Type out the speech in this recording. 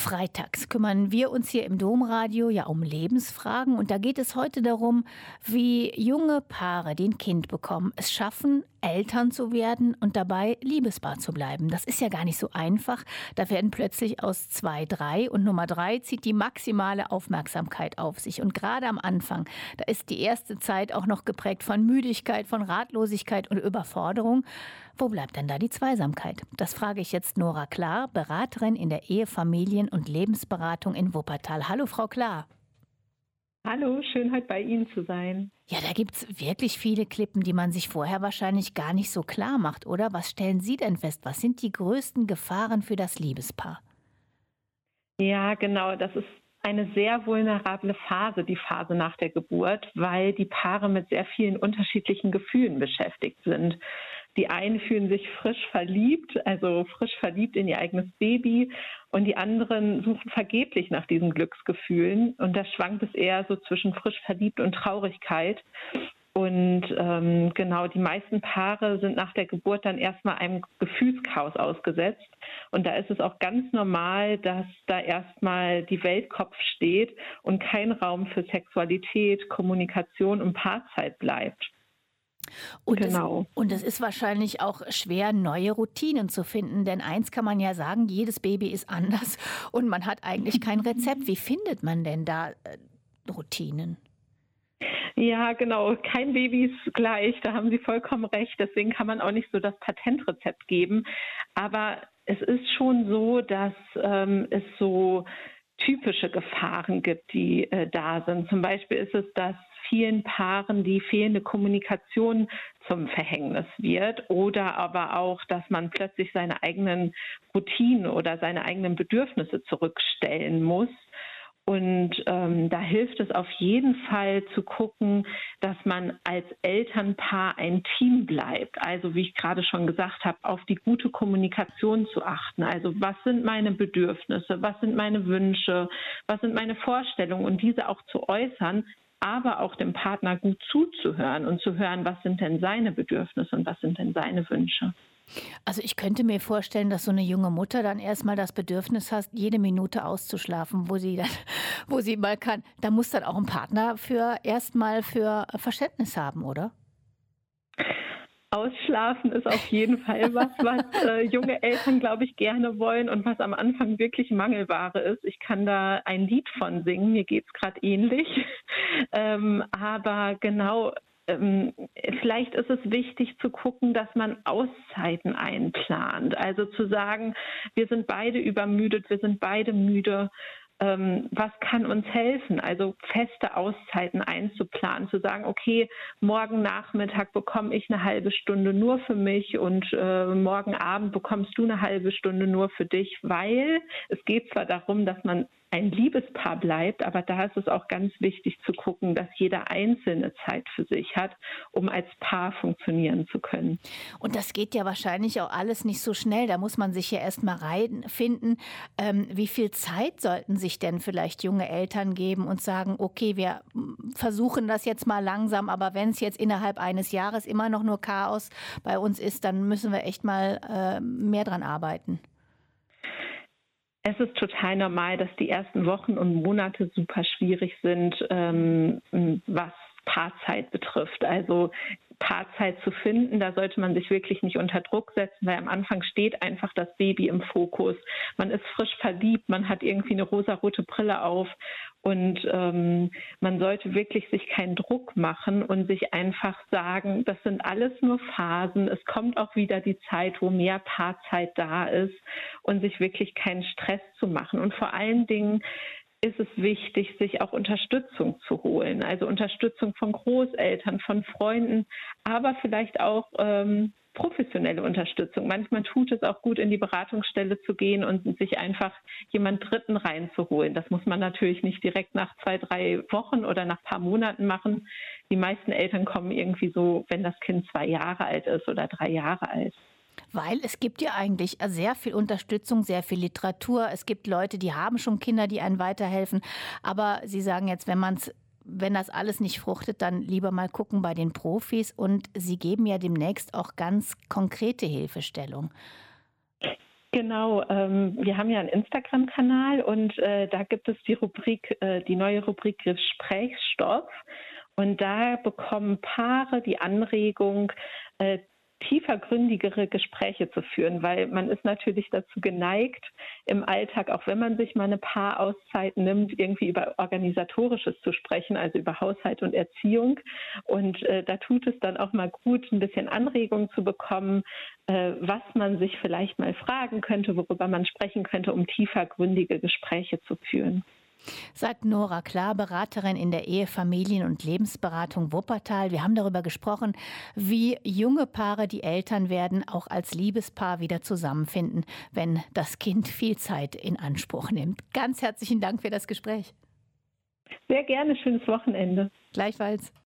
Freitags kümmern wir uns hier im Domradio ja um Lebensfragen und da geht es heute darum, wie junge Paare, die ein Kind bekommen, es schaffen, Eltern zu werden und dabei Liebespaar zu bleiben. Das ist ja gar nicht so einfach. Da werden plötzlich aus 2 3 und Nummer 3 zieht die maximale Aufmerksamkeit auf sich. Und gerade am Anfang, da ist die erste Zeit auch noch geprägt von Müdigkeit, von Ratlosigkeit und Überforderung. Wo bleibt denn da die Zweisamkeit? Das frage ich jetzt Nora Klar, Beraterin in der Ehe-, Familien- und Lebensberatung in Wuppertal. Hallo, Frau Klar. Hallo, schön heute bei Ihnen zu sein. Ja, da gibt's wirklich viele Klippen, die man sich vorher wahrscheinlich gar nicht so klar macht, oder? Was stellen Sie denn fest? Was sind die größten Gefahren für das Liebespaar? Ja, genau, das ist eine sehr vulnerable Phase, die Phase nach der Geburt, weil die Paare mit sehr vielen unterschiedlichen Gefühlen beschäftigt sind. Die einen fühlen sich frisch verliebt, also frisch verliebt in ihr eigenes Baby, und die anderen suchen vergeblich nach diesen Glücksgefühlen. Und da schwankt es eher so zwischen frisch verliebt und Traurigkeit. Und genau, die meisten Paare sind nach der Geburt dann erstmal einem Gefühlschaos ausgesetzt. Und da ist es auch ganz normal, dass da erstmal die Welt Kopf steht und kein Raum für Sexualität, Kommunikation und Paarzeit bleibt. Und es, Genau. und es ist wahrscheinlich auch schwer, neue Routinen zu finden, denn eins kann man ja sagen, jedes Baby ist anders und man hat eigentlich kein Rezept. Wie findet man denn da Routinen? Ja, genau. Kein Baby ist gleich. Da haben Sie vollkommen recht. Deswegen kann man auch nicht so das Patentrezept geben. Aber es ist schon so, dass es so typische Gefahren gibt, die da sind. Zum Beispiel ist es, dass vielen Paaren die fehlende Kommunikation zum Verhängnis wird oder aber auch, dass man plötzlich seine eigenen Routinen oder seine eigenen Bedürfnisse zurückstellen muss. Und da hilft es auf jeden Fall zu gucken, dass man als Elternpaar ein Team bleibt. Also wie ich gerade schon gesagt habe, auf die gute Kommunikation zu achten. Also was sind meine Bedürfnisse, was sind meine Wünsche, was sind meine Vorstellungen und diese auch zu äußern, aber auch dem Partner gut zuzuhören und zu hören, was sind denn seine Bedürfnisse und was sind denn seine Wünsche. Also ich könnte mir vorstellen, dass so eine junge Mutter dann erstmal das Bedürfnis hat, jede Minute auszuschlafen, wo sie dann, wo sie mal kann. Da muss dann auch ein Partner für erstmal für Verständnis haben, oder? Ausschlafen ist auf jeden Fall was junge Eltern, glaube ich, gerne wollen und was am Anfang wirklich Mangelware ist. Ich kann da ein Lied von singen, mir geht es gerade ähnlich. Aber genau, vielleicht ist es wichtig zu gucken, dass man Auszeiten einplant. Also zu sagen, wir sind beide übermüdet, wir sind beide müde. Was kann uns helfen? Also feste Auszeiten einzuplanen, zu sagen, okay, morgen Nachmittag bekomme ich eine halbe Stunde nur für mich und morgen Abend bekommst du eine halbe Stunde nur für dich, weil es geht zwar darum, dass man ein Liebespaar bleibt, aber da ist es auch ganz wichtig zu gucken, dass jeder einzelne Zeit für sich hat, um als Paar funktionieren zu können. Und das geht ja wahrscheinlich auch alles nicht so schnell. Da muss man sich ja erst mal reinfinden. Wie viel Zeit sollten sich denn vielleicht junge Eltern geben und sagen, okay, wir versuchen das jetzt mal langsam, aber wenn es jetzt innerhalb eines Jahres immer noch nur Chaos bei uns ist, dann müssen wir echt mal mehr dran arbeiten. Es ist total normal, dass die ersten Wochen und Monate super schwierig sind, was Paarzeit betrifft. Also Paarzeit zu finden, da sollte man sich wirklich nicht unter Druck setzen, weil am Anfang steht einfach das Baby im Fokus. Man ist frisch verliebt, man hat irgendwie eine rosarote Brille auf und man sollte wirklich sich keinen Druck machen und sich einfach sagen, das sind alles nur Phasen. Es kommt auch wieder die Zeit, wo mehr Paarzeit da ist und sich wirklich keinen Stress zu machen. Und vor allen Dingen ist es wichtig, sich auch Unterstützung zu holen. Also Unterstützung von Großeltern, von Freunden, aber vielleicht auch professionelle Unterstützung. Manchmal tut es auch gut, in die Beratungsstelle zu gehen und sich einfach jemand Dritten reinzuholen. Das muss man natürlich nicht direkt nach 2, 3 Wochen oder nach ein paar Monaten machen. Die meisten Eltern kommen irgendwie so, wenn das Kind 2 Jahre alt ist oder 3 Jahre alt. Weil es gibt ja eigentlich sehr viel Unterstützung, sehr viel Literatur. Es gibt Leute, die haben schon Kinder, die einen weiterhelfen. Aber Sie sagen jetzt, wenn das alles nicht fruchtet, dann lieber mal gucken bei den Profis. Und Sie geben ja demnächst auch ganz konkrete Hilfestellung. Genau, wir haben ja einen Instagram-Kanal und da gibt es die neue Rubrik Gesprächsstoff. Und da bekommen Paare die Anregung, tiefergründigere Gespräche zu führen, weil man ist natürlich dazu geneigt, im Alltag, auch wenn man sich mal eine Paarauszeit nimmt, irgendwie über Organisatorisches zu sprechen, also über Haushalt und Erziehung. Und da tut es dann auch mal gut, ein bisschen Anregung zu bekommen, was man sich vielleicht mal fragen könnte, worüber man sprechen könnte, um tiefergründige Gespräche zu führen. Sagt Nora Klar, Beraterin in der Ehe-, Familien- und Lebensberatung Wuppertal. Wir haben darüber gesprochen, wie junge Paare, die Eltern werden, auch als Liebespaar wieder zusammenfinden, wenn das Kind viel Zeit in Anspruch nimmt. Ganz herzlichen Dank für das Gespräch. Sehr gerne, schönes Wochenende. Gleichfalls.